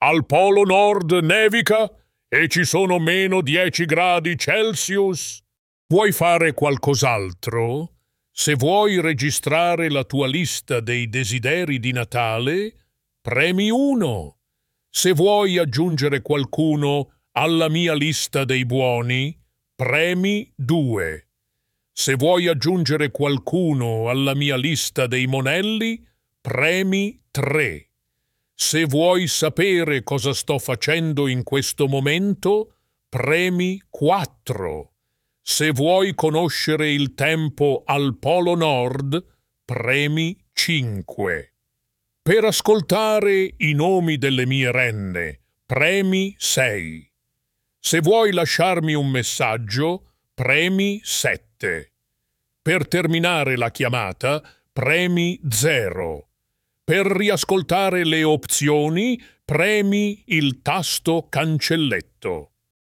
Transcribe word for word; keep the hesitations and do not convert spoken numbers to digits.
Al Polo Nord nevica e ci sono meno dieci gradi Celsius. Vuoi fare qualcos'altro? Se vuoi registrare la tua lista dei desideri di Natale, premi uno. Se vuoi aggiungere qualcuno alla mia lista dei buoni, premi due. Se vuoi aggiungere qualcuno alla mia lista dei monelli, premi tre. Se vuoi sapere cosa sto facendo in questo momento, premi quattro. Se vuoi conoscere il tempo al Polo Nord, premi cinque. Per ascoltare i nomi delle mie renne, premi sei. Se vuoi lasciarmi un messaggio, premi sette. Per terminare la chiamata, premi zero. Per riascoltare le opzioni, premi il tasto cancelletto.